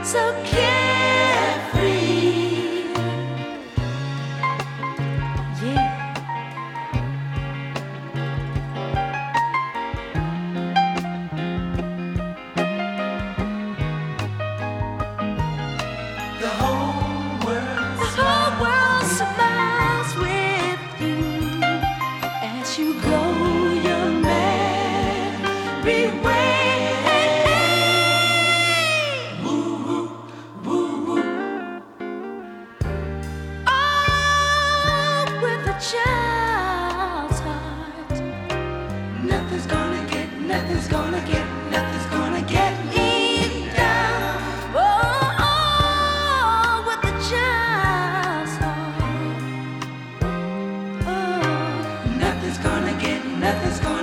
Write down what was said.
so carefree. Yeah. The whole world smiles with you as you go your merry way. woo woo woo woo. Oh, with a child's heart, Nothing's gonna get, nothing's gonna get, nothing's gonna get me down. oh, with a child's heart. Oh. Nothing's gonna get, nothing's gonna